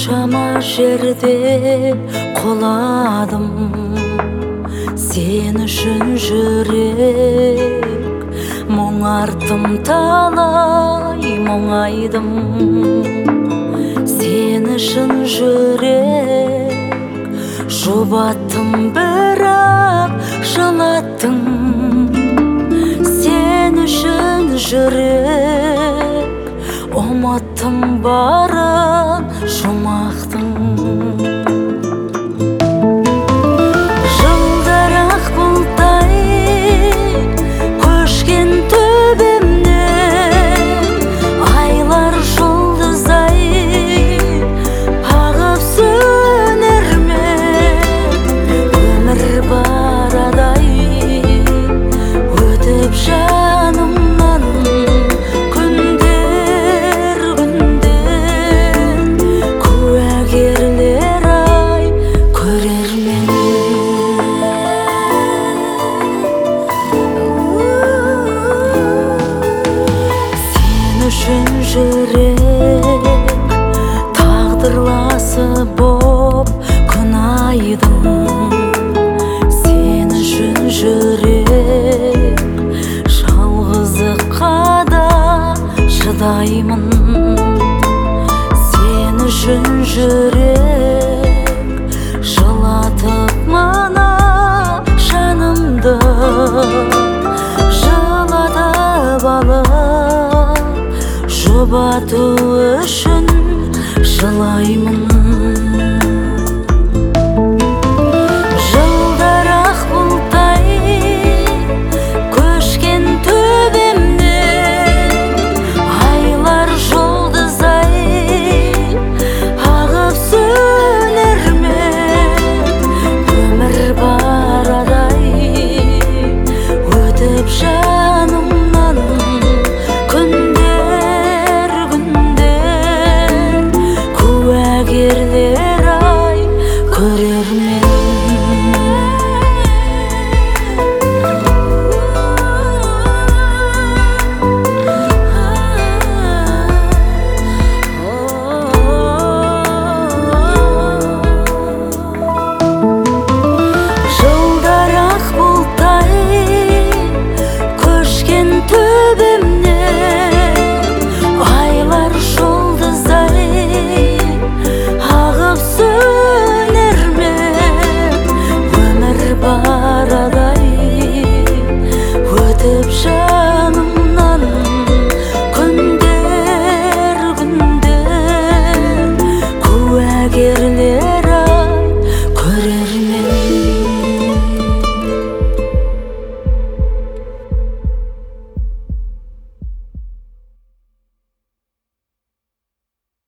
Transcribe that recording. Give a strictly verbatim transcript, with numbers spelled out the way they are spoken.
Қаншама жерде құладым, сен үшін жүрек мұңартым, талай мұңайдым. Сен үшін жүрек жұбаттым, бірақ жылаттың. Сен үшін жүрек ұмыттым, барын жұмақтың. Жылдарақ бұлтай көшкен төбемнен, айлар жұлдызай ағып сөнер ме? Өмір барадай өтіп жанымнан күндер, күндер. Куәгерлер ай, көрермен. Сен үшін жүрек тағдырласы боп күнайдым. Сен үшін жүрек жалғыздыққа да шыдаймын. Сен үшін жүрек жылатып мына жанымды, жылатып алып жұбату үшін жылаймын. Жылдарақ бұлтай көшкен төбемнен, айлар жұлдызай ағып сөнер ме? Өмір барадай өтіп жанымнан күндер, күндер. Куәгерлер ай, көрермен. Жылдарақ бұлтай көшкен төбемнен, айлар жұлдызай ағып сөнер ме? Өмір барадай өтіп жанымнан күндер, күндер. Куәгерлер